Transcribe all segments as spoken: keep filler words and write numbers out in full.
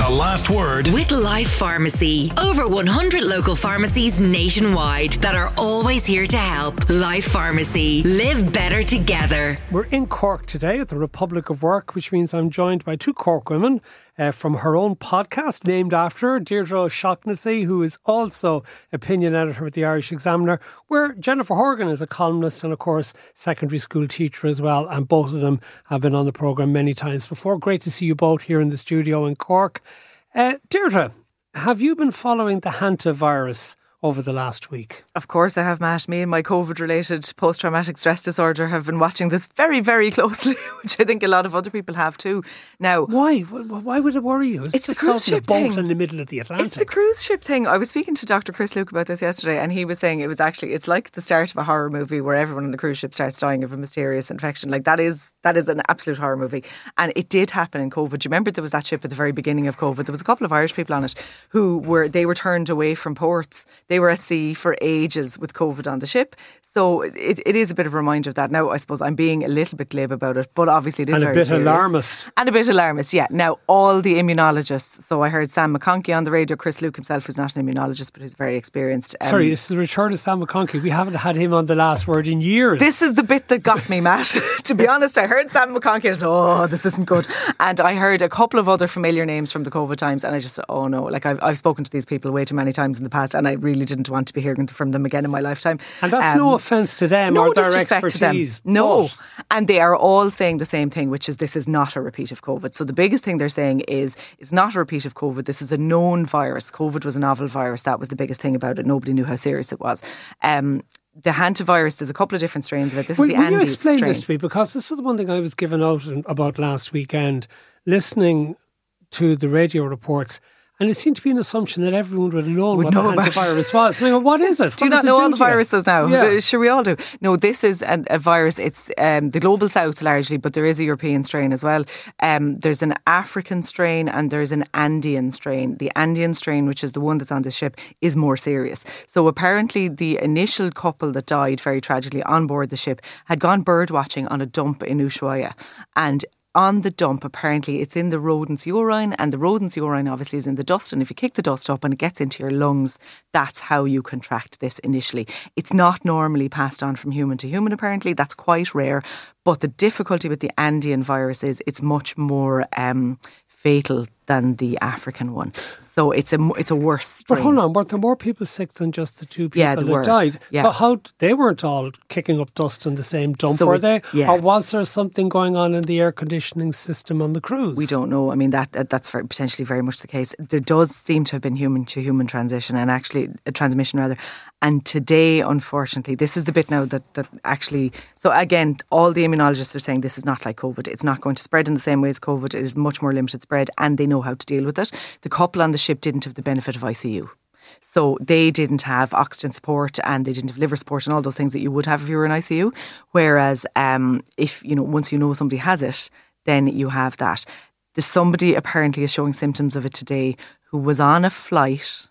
The Last Word with Life Pharmacy. Over one hundred local pharmacies nationwide that are always here to help. Life Pharmacy. Live better together. We're in Cork today at the Republic of Work, which means I'm joined by two Cork women uh, from her own podcast named after her, Deirdre O'Shaughnessy, who is also opinion editor at the Irish Examiner, where Jennifer Horgan is a columnist and, of course, secondary school teacher as well. And both of them have been on the programme many times before. Great to see you both here in the studio in Cork. Uh, Deirdre, have you been following the hantavirus over the last week? Of course I have, Matt. Me and my COVID-related post-traumatic stress disorder have been watching this very, very closely, which I think a lot of other people have too. Now, why? Why would it worry you? It's, it's just the cruise ship a boat thing in the middle of the Atlantic. It's the cruise ship thing. I was speaking to Doctor Chris Luke about this yesterday, and he was saying it was actually it's like the start of a horror movie where everyone on the cruise ship starts dying of a mysterious infection. Like that is that is an absolute horror movie, and it did happen in COVID. Do you remember there was that ship at the very beginning of COVID? There was a couple of Irish people on it who were they were turned away from ports. They were at sea for ages with COVID on the ship. So it, it is a bit of a reminder of that. Now, I suppose I'm being a little bit glib about it, but obviously it is and very a bit serious. alarmist. And a bit alarmist, yeah. Now, all the immunologists, so I heard Sam McConkey on the radio, Chris Luke himself, who's not an immunologist, but who's very experienced. Um, Sorry, this is the return of Sam McConkey. We haven't had him on The Last Word in years. This is the bit that got me, Matt. To be honest, I heard Sam McConkey and I said, oh, this isn't good. And I heard a couple of other familiar names from the COVID times, and I just, oh no, like I've, I've spoken to these people way too many times in the past, and I really didn't want to be hearing from them again in my lifetime. And that's um, no offence to them no or their disrespect expertise. To them. No. But and they are all saying the same thing, which is this is not a repeat of COVID. So the biggest thing they're saying is it's not a repeat of COVID. This is a known virus. COVID was a novel virus. That was the biggest thing about it. Nobody knew how serious it was. Um, the hantavirus, there's a couple of different strains of it. This will, is the will Andes you explain strain. this to me? Because this is the one thing I was given out about last weekend, listening to the radio reports. And it seemed to be an assumption that everyone would have known would what know the hantavirus was. I mean, what is it? Do you what not know do all the viruses now? Yeah. Sure, we all do. No, this is a, a virus. It's um, the global south largely, but there is a European strain as well. Um, there's an African strain and there's an Andean strain. The Andean strain, which is the one that's on this ship, is more serious. So apparently the initial couple that died very tragically on board the ship had gone bird watching on a dump in Ushuaia. And on the dump, apparently, it's in the rodent's urine, and the rodent's urine obviously is in the dust, and if you kick the dust up and it gets into your lungs, that's how you contract this initially. It's not normally passed on from human to human, apparently. That's quite rare. But the difficulty with the Andean virus is it's much more um, fatal than the African one. So it's a it's a worse strain. But hold on, weren't there more people sick than just the two people yeah, that were. died? Yeah. So how, they weren't all kicking up dust in the same dump, so were it, they? Yeah. Or was there something going on in the air conditioning system on the cruise? We don't know. I mean, that that's very, potentially very much the case. There does seem to have been human to human transition and actually a transmission rather. And today, unfortunately, this is the bit now that, that actually, so again, all the immunologists are saying this is not like COVID. It's not going to spread in the same way as COVID. It is much more limited spread and they know how to deal with it. The couple on the ship didn't have the benefit of I C U. So they didn't have oxygen support and they didn't have liver support and all those things that you would have if you were in I C U. Whereas um, if, you know, once you know somebody has it, then you have that. There's somebody apparently is showing symptoms of it today who was on a flight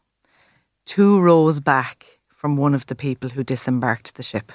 two rows back from one of the people who disembarked the ship,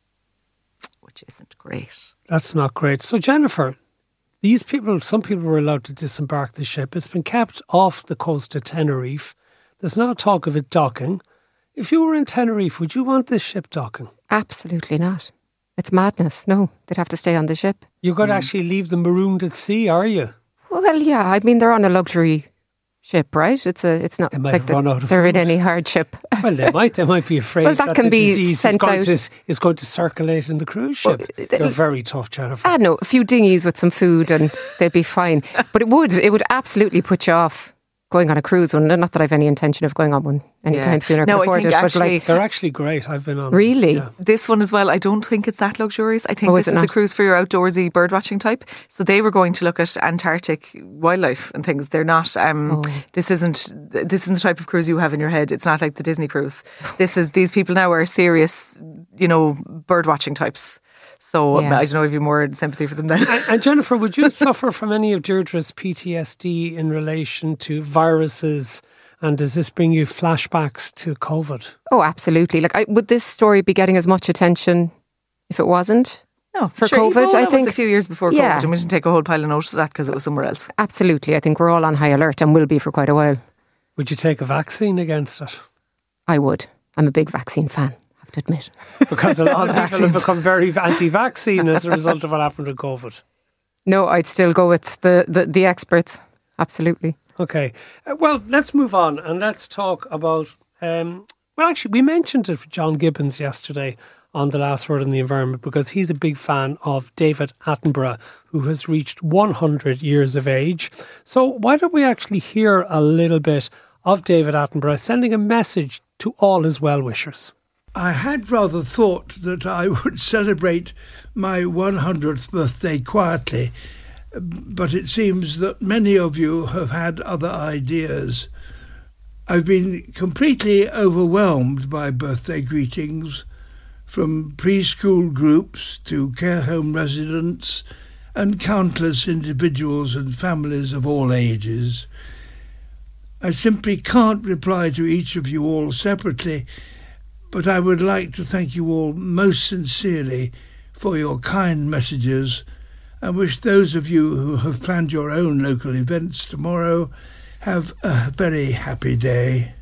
which isn't great. That's not great. So Jennifer, these people, some people were allowed to disembark the ship. It's been kept off the coast of Tenerife. There's now talk of it docking. If you were in Tenerife, would you want this ship docking? Absolutely not. It's madness. No, they'd have to stay on the ship. You're going mm. to actually leave them marooned at sea, are you? Well, yeah. I mean, they're on a luxury ship, right? It's a. It's not They might like have the, run out of they're food. in any hardship. Well, they might. They might be afraid Well, that that can the be disease is sent going, out. to, is going to circulate in the cruise ship. Well, They're very tough, Jennifer. I know, a few dinghies with some food and they'd be fine. But it would, it would absolutely put you off going on a cruise one. Not that I've any intention of going on one anytime Yeah. soon. I No, can I afford think it, actually- but like, They're actually great. I've been on. Really? Yeah. This one as well, I don't think it's that luxurious. I think Oh, this is is, it a not? cruise for your outdoorsy bird watching type. So they were going to look at Antarctic wildlife and things. They're not. Um, Oh. This isn't. This isn't the type of cruise you have in your head. It's not like the Disney cruise. This is. These people now are serious, you know, bird watching types. So Yeah. I don't know if you've more sympathy for them then. And, and Jennifer, would you suffer from any of Deirdre's P T S D in relation to viruses? And does this bring you flashbacks to COVID? oh, absolutely. Like, I, would this story be getting as much attention if it wasn't? No, for sure, COVID, Ebola I think. was a few years before Yeah. COVID, and we didn't take a whole pile of notice of that because it was somewhere else. Absolutely. I think we're all on high alert and will be for quite a while. Would you take a vaccine against it? I would. I'm a big vaccine fan, I have to admit. Because a lot of people have vaccines. become very anti-vaccine as a result of what happened with COVID. No, I'd still go with the, the, the experts. Absolutely. Okay. Uh, well, let's move on and let's talk about... Um, well, actually, we mentioned it with John Gibbons yesterday on The Last Word on the Environment because he's a big fan of David Attenborough, who has reached one hundred years of age. So why don't we actually hear a little bit of David Attenborough sending a message to all his well-wishers? I had rather thought that I would celebrate my one hundredth birthday quietly, but it seems that many of you have had other ideas. I've been completely overwhelmed by birthday greetings, from preschool groups to care home residents and countless individuals and families of all ages. I simply can't reply to each of you all separately, but I would like to thank you all most sincerely for your kind messages and wish those of you who have planned your own local events tomorrow have a very happy day.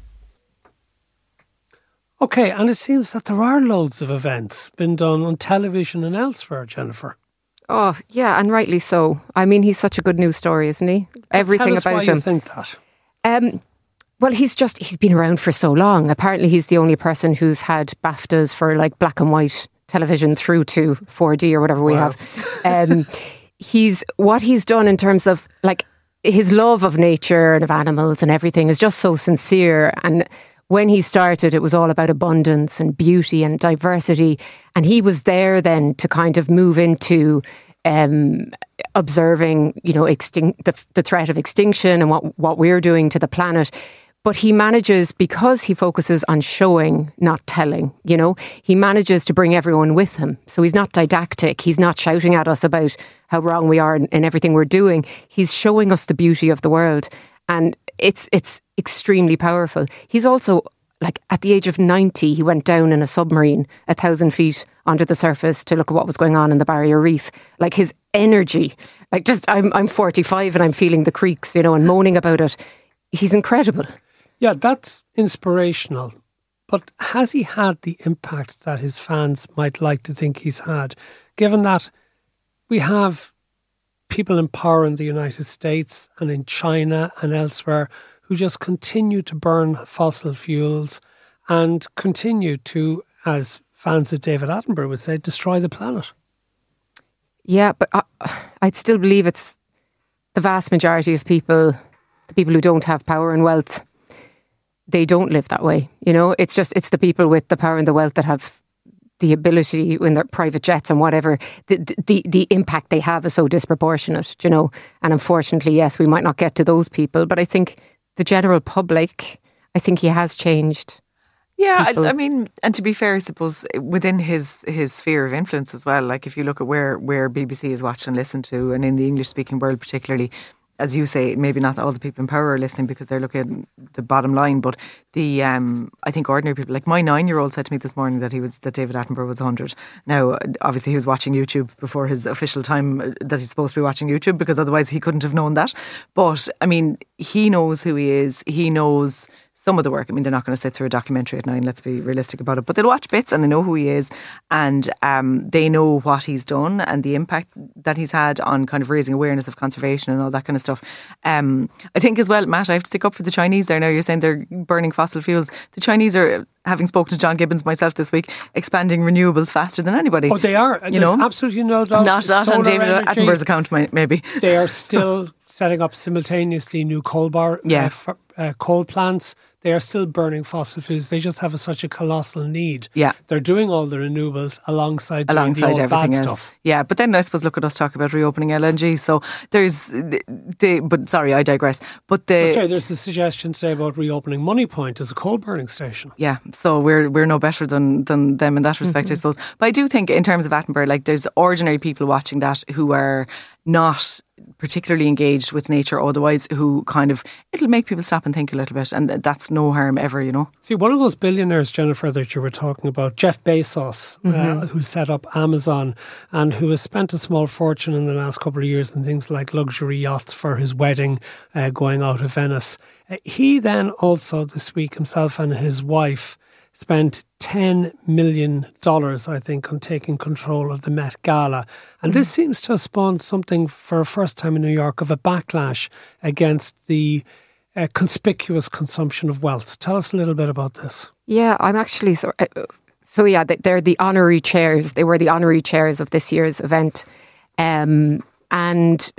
Okay, and it seems that there are loads of events been done on television and elsewhere, Jennifer. Oh, yeah, and rightly so. I mean, he's such a good news story, isn't he? Everything Tell us about why him. you think that. Um, well, he's just, he's been around for so long. Apparently he's the only person who's had BAFTAs for like black and white television through to four D or whatever we Wow. have. Um, he's, what he's done in terms of like his love of nature and of animals and everything is just so sincere. And when he started, it was all about abundance and beauty and diversity. And he was there then to kind of move into um, observing, you know, extinct, the, the threat of extinction and what, what we're doing to the planet. But he manages, because he focuses on showing, not telling, you know, he manages to bring everyone with him. So he's not didactic. He's not shouting at us about how wrong we are in, in everything we're doing. He's showing us the beauty of the world. And it's it's extremely powerful. He's also, like, at the age of ninety, he went down in a submarine a thousand feet under the surface to look at what was going on in the Barrier Reef. Like, his energy, like, just, I'm I'm forty-five and I'm feeling the creaks, you know, and moaning about it. He's incredible. Yeah, that's inspirational. But has he had the impact that his fans might like to think he's had, given that we have people in power in the United States and in China and elsewhere who just continue to burn fossil fuels and continue to, as fans of David Attenborough would say, destroy the planet? Yeah, but I, I'd still believe it's the vast majority of people, the people who don't have power and wealth, they don't live that way. You know, it's just, it's the people with the power and the wealth that have the ability in their private jets and whatever, the, the the impact they have is so disproportionate, you know. And unfortunately, yes, we might not get to those people, but I think the general public, I think he has changed. Yeah, people. I, I mean, and to be fair, I suppose within his his sphere of influence as well, like if you look at where, where B B C is watched and listened to, and in the English-speaking world particularly, as you say, maybe not all the people in power are listening because they're looking at the bottom line, but the um, I think ordinary people, like my nine-year-old said to me this morning that he was that David Attenborough was one hundred. Now, obviously, he was watching YouTube before his official time that he's supposed to be watching YouTube, because otherwise he couldn't have known that. But I mean, he knows who he is. He knows some of the work. I mean, they're not going to sit through a documentary at nine, let's be realistic about it, but they'll watch bits and they know who he is, and um, they know what he's done and the impact that he's had on kind of raising awareness of conservation and all that kind of stuff. Um, I think as well, Matt, I have to stick up for the Chinese there now. You're saying they're burning fossil fuels. The Chinese are, having spoken to John Gibbons myself this week, expanding renewables faster than anybody. Oh, they are. You There's know? absolutely no doubt. Not, not on Solar David energy, Attenborough's account, maybe. They are still setting up simultaneously new coal bar, Yeah. uh, f- uh, coal plants. They are still burning fossil fuels. They just have a, such a colossal need. Yeah. They're doing all the renewables alongside doing alongside the old everything bad else. stuff. Yeah, but then I suppose look at us talk about reopening L N G. So there's the, the but sorry, I digress. But the Oh, sorry, there's a suggestion today about reopening Money Point as a coal burning station. yeah, so we're we're no better than than them in that respect, Mm-hmm. I suppose. But I do think in terms of Attenborough, like there's ordinary people watching that who are not particularly engaged with nature otherwise, who kind of, it'll make people stop and think a little bit, and that's us no harm ever, you know. See, one of those billionaires, Jennifer, that you were talking about, Jeff Bezos, mm-hmm. uh, who set up Amazon and who has spent a small fortune in the last couple of years on things like luxury yachts for his wedding uh, going out of Venice. Uh, he then also this week himself and his wife spent ten million dollars, I think, on taking control of the Met Gala. And this seems to have spawned something for a first time in New York of a backlash against the uh, conspicuous consumption of wealth. Tell us a little bit about this. Yeah, I'm actually... So, uh, so yeah, they're the honorary chairs. They were the honorary chairs of this year's event. Um, and...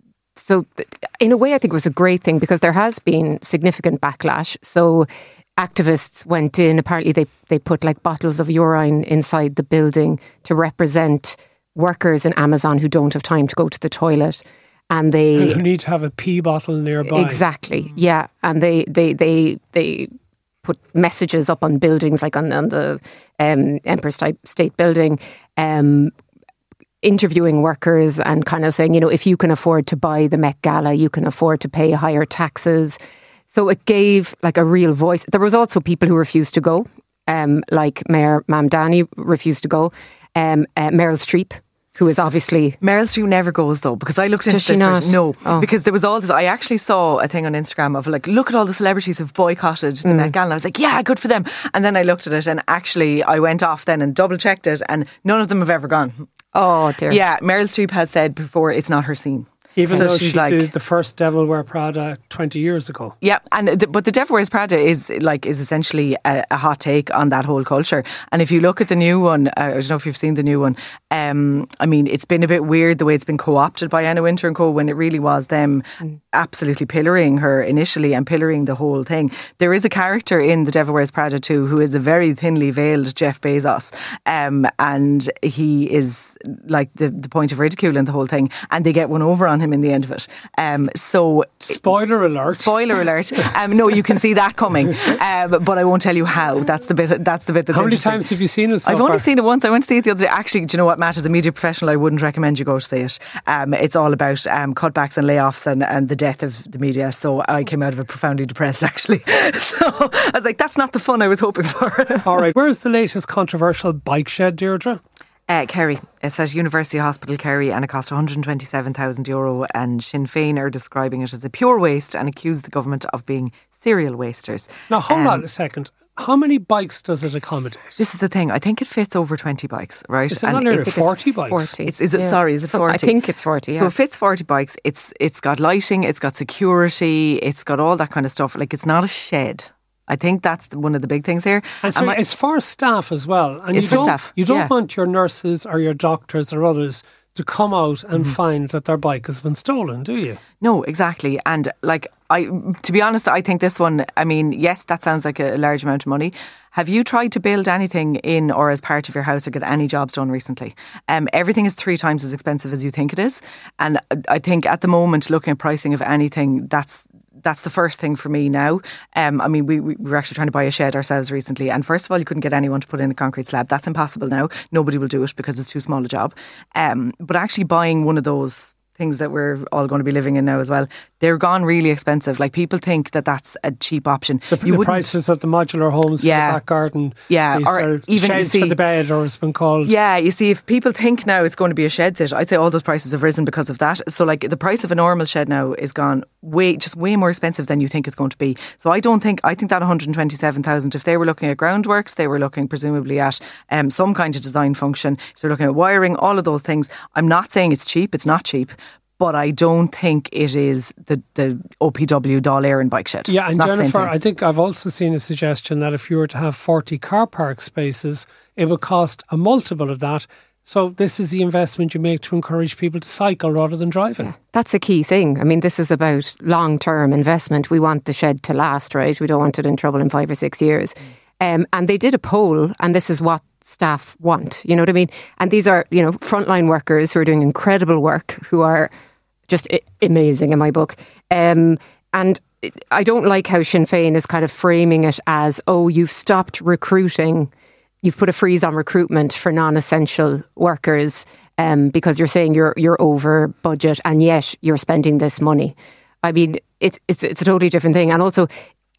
So in a way, I think it was a great thing because there has been significant backlash. So activists went in, apparently they, they put like bottles of urine inside the building to represent workers in Amazon who don't have time to go to the toilet. And they... And who need to have a pee bottle nearby. Exactly, yeah. And they they they, they put messages up on buildings, like on, on the um, Empire State Building, um, interviewing workers and kind of saying, you know, if you can afford to buy the Met Gala, you can afford to pay higher taxes. So it gave like a real voice. There was also people who refused to go, um, like Mayor Mamdani refused to go, um, uh, Meryl Streep, who is obviously... Meryl Streep never goes though, because I looked into Does she this. not? No, oh. because there was all this. I actually saw a thing on Instagram of like, look at all the celebrities who've boycotted the mm. Met Gala. And I was like, yeah, good for them. And then I looked at it and actually I went off then and double checked it and none of them have ever gone. Oh dear. Yeah, Meryl Streep has said before it's not her scene. Even so though she's she like, did the first Devil Wear Prada twenty years ago. Yeah, and the, but the Devil Wears Prada is like is essentially a, a hot take on that whole culture. And if you look at the new one, uh, I don't know if you've seen the new one. Um, I mean, it's been a bit weird the way it's been co-opted by Anna Wintour and co. When it really was them mm. absolutely pillorying her initially and pillorying the whole thing. There is a character in the Devil Wears Prada too who is a very thinly veiled Jeff Bezos, um, and he is like the the point of ridicule in the whole thing. And they get one over on him in the end of it. Um, so spoiler alert. Spoiler alert. Um, no, you can see that coming, um, but I won't tell you how. That's the bit. That's the bit. That's how many times have you seen it? So I've far? only seen it once. I went to see it the other day. Actually, do you know what, Matt? As a media professional, I wouldn't recommend you go to see it. Um, it's all about um, cutbacks and layoffs and, and the death of the media. So I came out of it profoundly depressed. Actually, so I was like, that's not the fun I was hoping for. All right. Where's the latest controversial bike shed, Deirdre? Uh, Kerry. It's at University Hospital Kerry and it cost one hundred twenty-seven thousand euro, and Sinn Féin are describing it as a pure waste and accuse the government of being serial wasters. Now hold um, on a second. How many bikes does it accommodate? This is the thing. I think it fits over twenty bikes, right? Is it not nearly forty bikes? forty. It's, is it, yeah. Sorry, is it forty? I think it's forty, yeah. So it fits forty bikes. It's It's got lighting, it's got security, it's got all that kind of stuff. Like, it's not a shed. I think that's one of the big things here. And so it's for staff as well. And it's you for don't, staff. You don't yeah. want your nurses or your doctors or others to come out and mm-hmm. find that their bike has been stolen, do you? No, exactly. And like, I, to be honest, I think this one, I mean, yes, that sounds like a large amount of money. Have you tried to build anything in or as part of your house or get any jobs done recently? Um, everything is three times as expensive as you think it is. And I think at the moment, looking at pricing of anything, that's That's the first thing for me now. Um, I mean, we, we were actually trying to buy a shed ourselves recently. And first of all, you couldn't get anyone to put in a concrete slab. That's impossible now. Nobody will do it because it's too small a job. Um, but actually buying one of those things that we're all going to be living in now as well, they're gone really expensive. Like, people think that that's a cheap option. The, the prices of the modular homes yeah, for the back garden, yeah, or even sheds see, for the bed, or it's been called. Yeah, you see, if people think now it's going to be a shed sit, I'd say all those prices have risen because of that. So like, the price of a normal shed now is gone way, just way more expensive than you think it's going to be. So I don't think, I think that one hundred twenty-seven thousand, if they were looking at groundworks, they were looking presumably at um, some kind of design function, if they're looking at wiring, all of those things. I'm not saying it's cheap, it's not cheap. But I don't think it is the, the O P W Dáil Éireann bike shed. Yeah, it's and Jennifer, I think I've also seen a suggestion that if you were to have forty car park spaces, it would cost a multiple of that. So this is the investment you make to encourage people to cycle rather than driving. Yeah, that's a key thing. I mean, this is about long-term investment. We want the shed to last, right? We don't want it in trouble in five or six years. Um, and they did a poll, and this is what staff want. You know what I mean? And these are, you know, frontline workers who are doing incredible work, who are just I- amazing in my book. Um, and I don't like how Sinn Féin is kind of framing it as, oh, you've stopped recruiting, you've put a freeze on recruitment for non-essential workers um, because you're saying you're you're over budget and yet you're spending this money. I mean, it's it's it's a totally different thing. And also,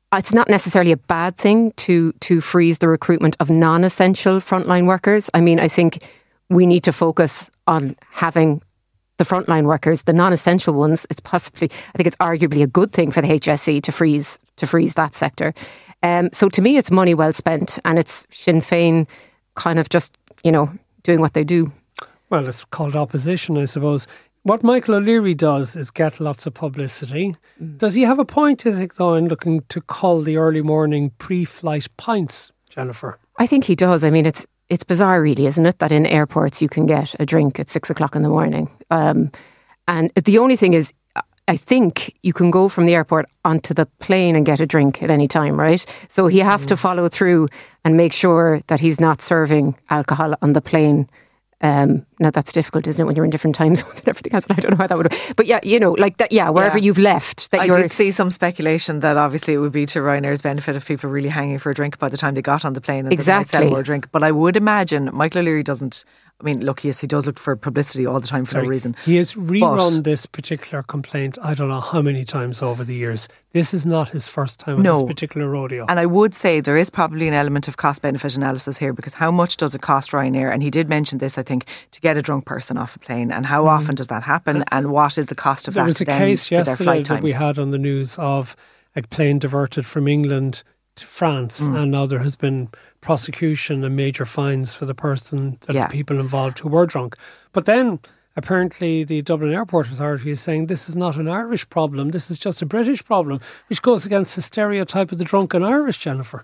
it's not necessarily a bad thing to to freeze the recruitment of non-essential frontline workers. I mean, I think we need to focus on having the frontline workers, the non-essential ones. It's possibly, I think it's arguably a good thing for the H S E to freeze to freeze that sector. Um, so to me, it's money well spent, and it's Sinn Féin kind of just, you know, doing what they do. Well, it's called opposition, I suppose. What Michael O'Leary does is get lots of publicity. Mm. Does he have a point, you think, though, in looking to cull the early morning pre-flight pints, Jennifer? I think he does. I mean, it's it's bizarre, really, isn't it, that in airports you can get a drink at six o'clock in the morning. Um, and the only thing is, I think you can go from the airport onto the plane and get a drink at any time, right? So he has mm. to follow through and make sure that he's not serving alcohol on the plane. Um, now that's difficult, isn't it, when you're in different time zones and everything else? I don't know how that would work. But yeah, you know, like that, yeah, wherever yeah. you've left. That I you're did see some speculation that obviously it would be to Ryanair's benefit if people were really hanging for a drink by the time they got on the plane and exactly. they might sell more drink. But I would imagine Michael O'Leary doesn't, I mean, look, yes, he does look for publicity all the time for Sorry, no reason. He has rerun but, this particular complaint, I don't know how many times over the years. This is not his first time no. on this particular rodeo. And I would say there is probably an element of cost-benefit analysis here, because how much does it cost Ryanair? And he did mention this, I think, to get a drunk person off a plane. And how mm. often does that happen? And what is the cost of there that was to a them case for their yesterday flight that times? we had on the news of a plane diverted from England to France, mm. and now there has been prosecution and major fines for the person, that yeah. the people involved who were drunk. But then apparently the Dublin Airport Authority is saying this is not an Irish problem, this is just a British problem, which goes against the stereotype of the drunken Irish, Jennifer.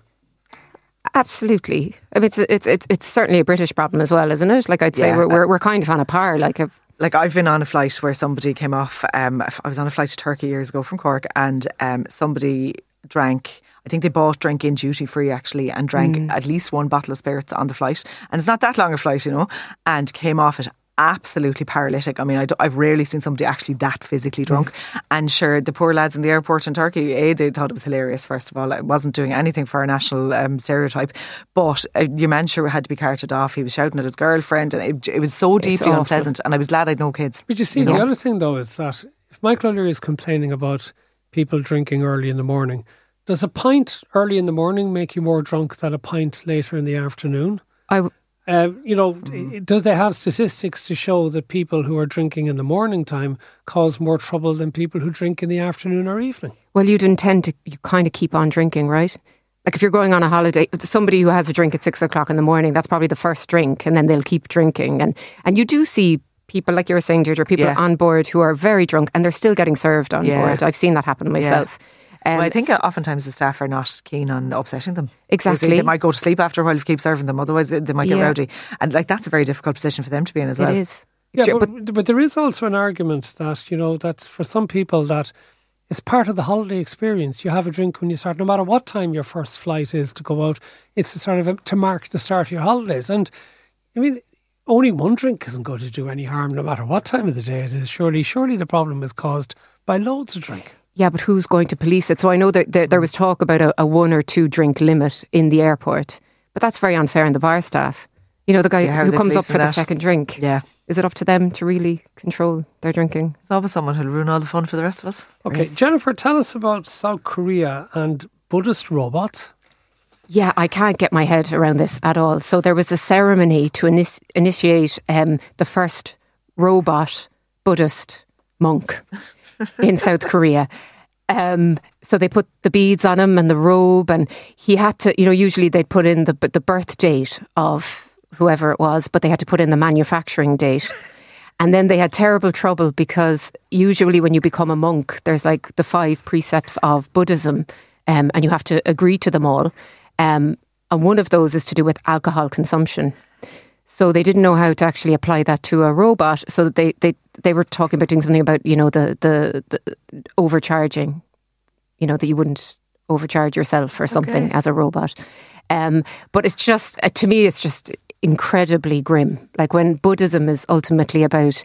Absolutely. I mean, it's it's it's, it's certainly a British problem as well, isn't it? Like I'd say yeah. we're, we're we're kind of on a par. Like a, Like I've been on a flight where somebody came off, um, I was on a flight to Turkey years ago from Cork, and um, somebody drank, I think they bought drink in duty free actually, and drank mm. at least one bottle of spirits on the flight. And it's not that long a flight, you know, and came off it absolutely paralytic. I mean, I I've rarely seen somebody actually that physically drunk. Mm. And sure, the poor lads in the airport in Turkey, A, they thought it was hilarious, first of all. It wasn't doing anything for our national um, stereotype. But uh, your man sure had to be carted off. He was shouting at his girlfriend, and it, it was so deeply unpleasant. And I was glad I'd no kids. But you see, you the know? other thing though is that if Michael O'Leary is complaining about people drinking early in the morning, does a pint early in the morning make you more drunk than a pint later in the afternoon? I w- Uh, you know, mm. does they have statistics to show that people who are drinking in the morning time cause more trouble than people who drink in the afternoon or evening? Well, you'd intend to, you kind of keep on drinking, right? Like if you're going on a holiday, somebody who has a drink at six o'clock in the morning, that's probably the first drink, and then they'll keep drinking. And, and you do see people, like you were saying, Deirdre, people yeah. on board who are very drunk and they're still getting served on yeah. board. I've seen that happen myself. Yeah. Um, well, I think oftentimes the staff are not keen on upsetting them. Exactly. They, they might go to sleep after a while if you keep serving them, otherwise they, they might get yeah. rowdy. And like that's a very difficult position for them to be in as well. It is. Yeah, but, but, but there is also an argument that, you know, that for some people that it's part of the holiday experience. You have a drink when you start, no matter what time your first flight is to go out. It's a sort of a, to mark the start of your holidays. And I mean, only one drink isn't going to do any harm no matter what time of the day it is. Surely, surely the problem is caused by loads of drink. Yeah, but who's going to police it? So I know that there, there was talk about a, a one or two drink limit in the airport, but that's very unfair on the bar staff. You know, the guy yeah, who comes up for that? the second drink. Yeah. Is it up to them to really control their drinking? It's always someone who'll ruin all the fun for the rest of us. Okay, yes. Jennifer, tell us about South Korea and Buddhist robots. Yeah, I can't get my head around this at all. So there was a ceremony to init- initiate um, the first robot Buddhist monk in South Korea. Um, so they put the beads on him and the robe, and he had to, you know, usually they'd put in the the birth date of whoever it was, but they had to put in the manufacturing date. And then they had terrible trouble because usually when you become a monk, there's like the five precepts of Buddhism, um, and you have to agree to them all. Um, and one of those is to do with alcohol consumption. So they didn't know how to actually apply that to a robot. So they, they, they were talking about doing something about, you know, the, the, the overcharging, you know, that you wouldn't overcharge yourself or something okay. as a robot. Um, but it's just, uh, to me, it's just incredibly grim. Like when Buddhism is ultimately about,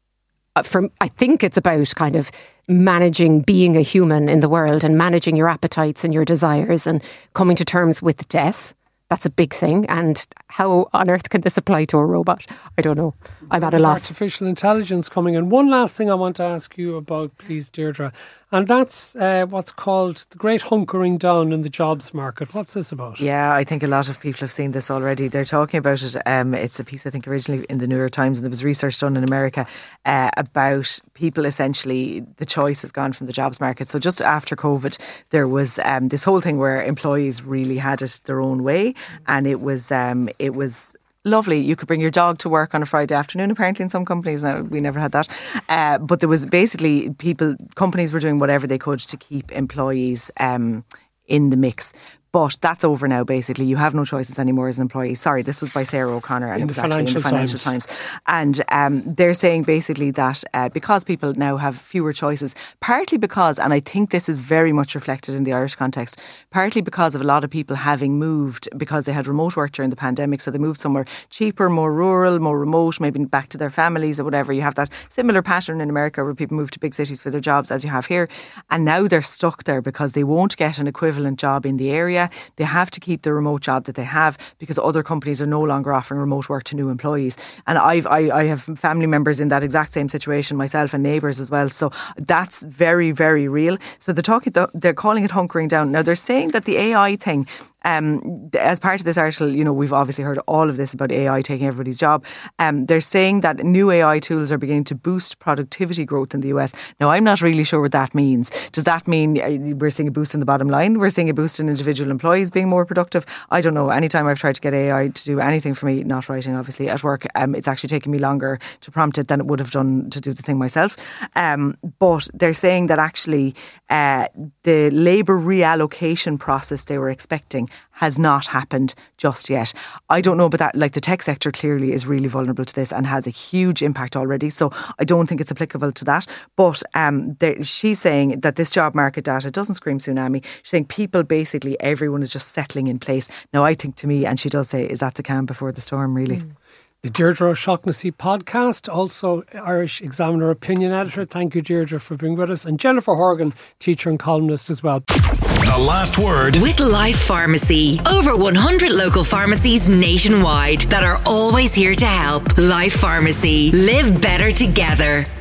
uh, from, I think it's about kind of managing being a human in the world and managing your appetites and your desires and coming to terms with death. that's a big thing. And how on earth can this apply to a robot? I don't know. I'm at a loss. Artificial intelligence coming in. One last thing I want to ask you about, please, Deirdre, and that's uh, what's called the great hunkering down in the jobs market. What's this about? Yeah, I think a lot of people have seen this already. They're talking about it. Um, it's a piece, I think, originally in the New York Times, and there was research done in America uh, about people essentially, the choice has gone from the jobs market. So just after COVID, there was um, this whole thing where employees really had it their own way, and it was um, it was lovely. You could bring your dog to work on a Friday afternoon, apparently, in some companies. Now, we never had that. Uh, but there was basically people, companies were doing whatever they could to keep employees um, in the mix. But that's over now, basically. You have no choices anymore as an employee. Sorry, this was by Sarah O'Connor, and in it was the actually in the Financial Times. Times. And um, they're saying basically that uh, because people now have fewer choices, partly because, and I think this is very much reflected in the Irish context, partly because of a lot of people having moved because they had remote work during the pandemic. So they moved somewhere cheaper, more rural, more remote, maybe back to their families or whatever. You have that similar pattern in America where people move to big cities for their jobs as you have here. And now they're stuck there because they won't get an equivalent job in the area. They have to keep the remote job that they have because other companies are no longer offering remote work to new employees. And I've, I, I have family members in that exact same situation myself, and neighbours as well. So that's very, very real. So they're talking, they're calling it hunkering down. Now they're saying that the A I thing, Um, as part of this article, you know, we've obviously heard all of this about A I taking everybody's job. Um, they're saying that new A I tools are beginning to boost productivity growth in the U S. Now, I'm not really sure what that means. Does that mean we're seeing a boost in the bottom line? We're seeing a boost in individual employees being more productive? I don't know. Anytime I've tried to get A I to do anything for me, not writing obviously, at work, um, it's actually taken me longer to prompt it than it would have done to do the thing myself. Um, but they're saying that actually uh, the labour reallocation process they were expecting has not happened just yet. I don't know about that. Like, the tech sector clearly is really vulnerable to this and has a huge impact already. So I don't think it's applicable to that. But um, there, she's saying that this job market data doesn't scream tsunami. She's saying people, basically everyone is just settling in place. Now, I think to me, and she does say, is that the calm before the storm, really? Mm. The Deirdre O'Shaughnessy podcast, also Irish Examiner opinion editor. Thank you, Deirdre, for being with us. And Jennifer Horgan, teacher and columnist as well. The last word with Life Pharmacy. Over one hundred local pharmacies nationwide that are always here to help. Life Pharmacy. Live better together.